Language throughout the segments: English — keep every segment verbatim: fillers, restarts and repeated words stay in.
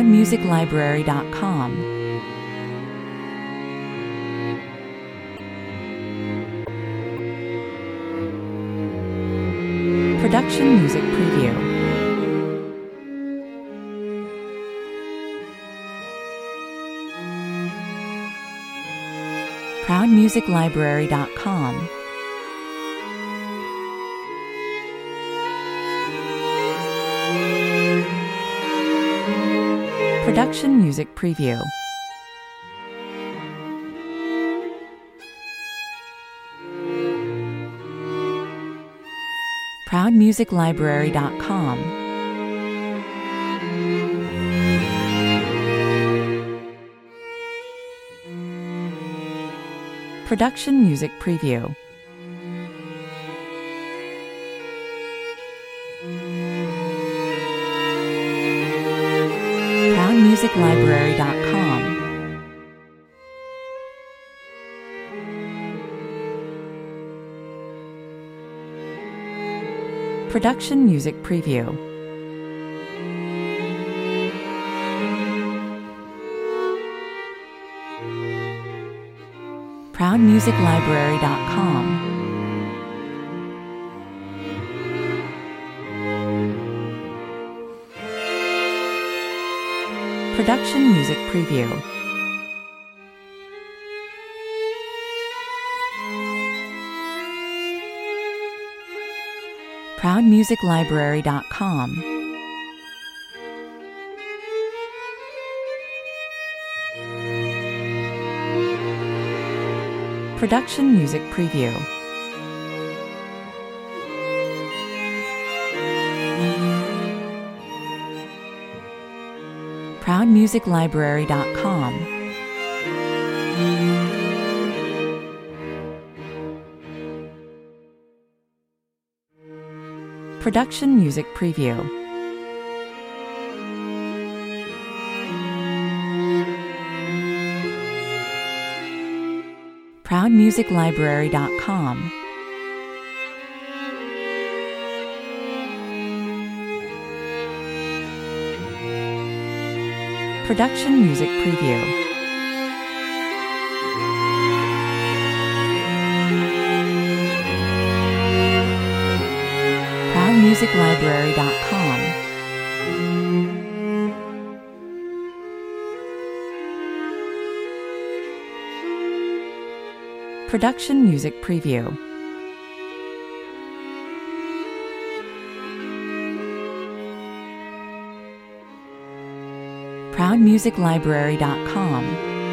proud music library dot com. Production Music Preview. proud music library dot com. Production Music Preview. proud music library dot com. Production Music Preview. proud music library dot com. Production Music Preview. proud music library dot com. Production Music Preview. proud music library dot com. Production Music Preview. proud music library dot com. Production Music Preview. proud music library dot com. Production Music Preview. proud music library dot com. Production Music Preview. proud music library dot com.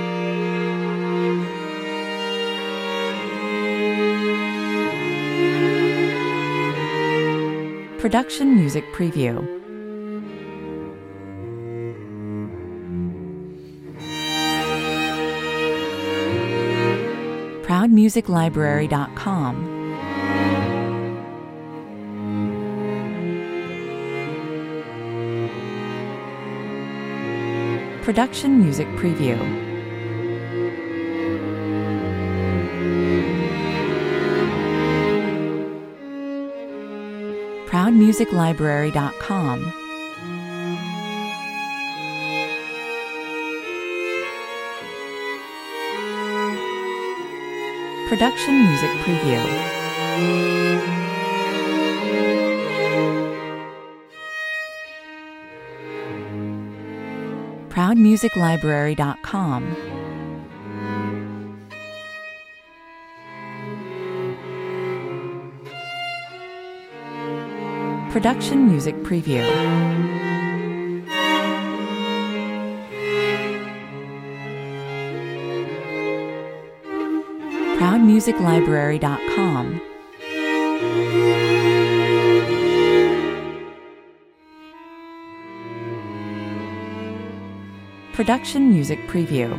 Production Music Preview. proud music library dot com. Production Music Preview. proud music library dot com. Production Music Preview. proud music library dot com. Production Music Preview. proud music library dot com. Production Music Preview.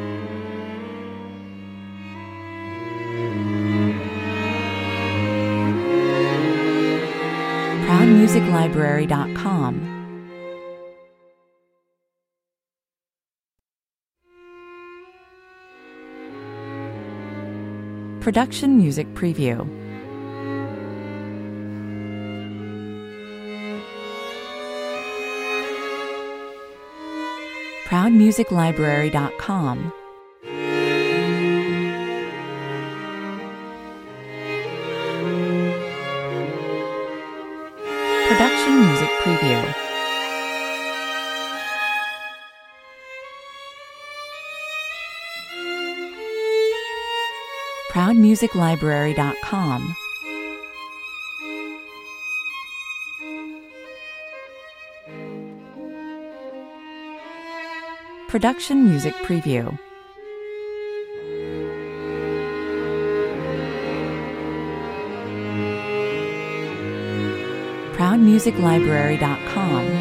proud music library dot com. Production Music Preview. proud music library dot com, Production Music Preview. proud music library dot com, Production Music Preview. proud music library dot com,